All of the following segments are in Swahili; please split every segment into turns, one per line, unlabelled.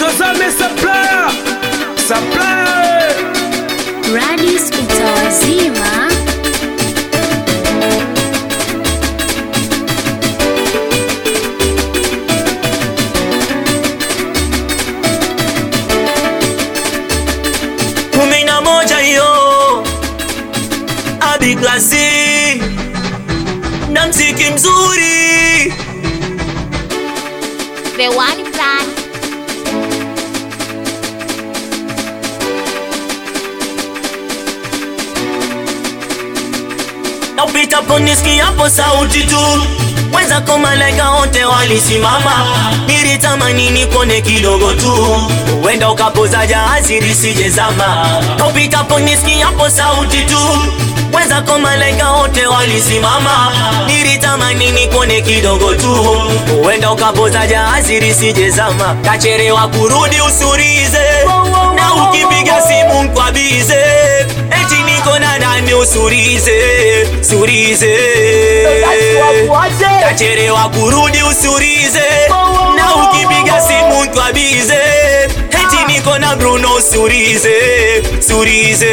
Bizozame supplier. Supplier.
Radis utawazima.
Kumina moja yo Abi klasi na mziki mzuri
The One Plan.
na upita poniski hapo sauti tu weza koma malaika wote walisimama nilitamani nikone kidogo tu wenda ukapoza jahazi lisije zama na upita poniski hapo sauti tu weza koma malaika wote walisimama nilitamani nikone kidogo tu wenda ukapoza jahazi lisije zama kachelewa kurudi usurize na ukipiga simu mkwabize eti niko na nani usurize surize kachelewa kurudi usurize na ukipiga simu mkwabize eti niko na Bruno surize surize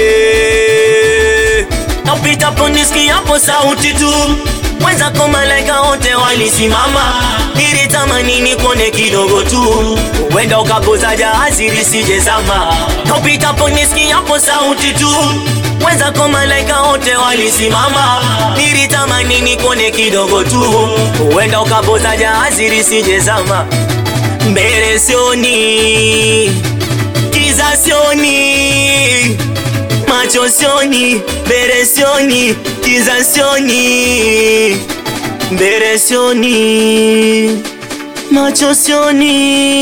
napita poniski hapo sauti tu weza kwa malaika wote walisimama nilitamani nikone kidogo tu wenda ukapoza jahazi lisije zama napita poniski hapo sauti tu weza kwa malaika wote walisimama nilitamani nikone kidogo tu wenda ukapoza jahazi lisije zama mbele sioni kiza sioni macho sioni mbele sioni kiza sioni mbele sioni macho sioni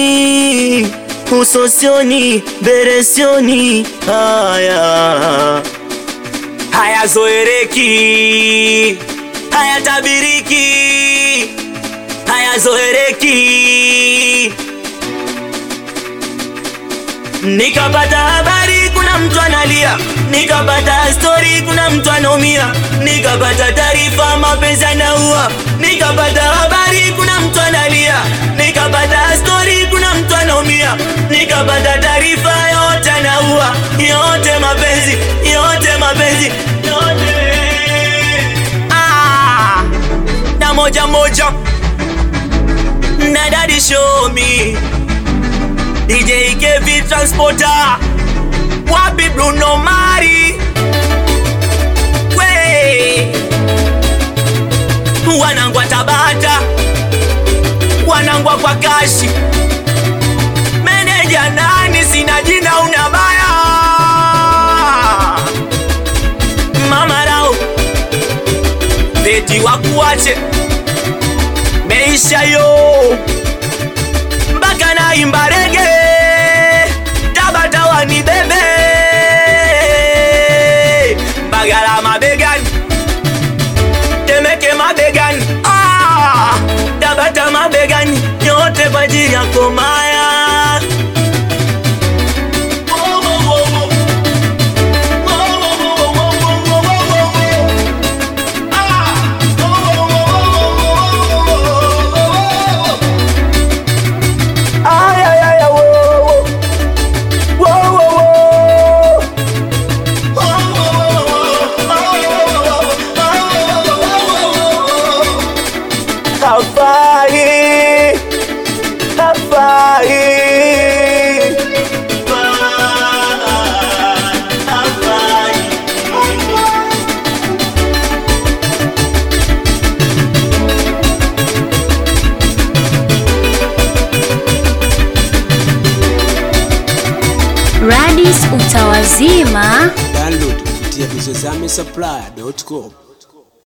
uso sioni mbele sioni haya zoereki haya tabiriki haya zoereki nikapata habari kuna mtu analia nikapata story kuna mtu anaumia nikapata taarifa mapenzi yanaua nikapata habari kuna mtu analia nikapata story kuna mtu anaumia nikapata taarifa yote anaua yote mapenzi yote na moja moja na daddy show me DJ KV Transporter wapi Bruno Mari we wanangwa Tabata wanangwa kwa kashi meneja nani sina jina unabaya mama rao beti wakuache meisha yo mpaka na imbarege Tabata wani bebe Bagala mabegani Temeke mabegani Tabata mabegani yote kwa ajili yako Maya
Radis utawazima.
Download kupitia bizozame supplier.com.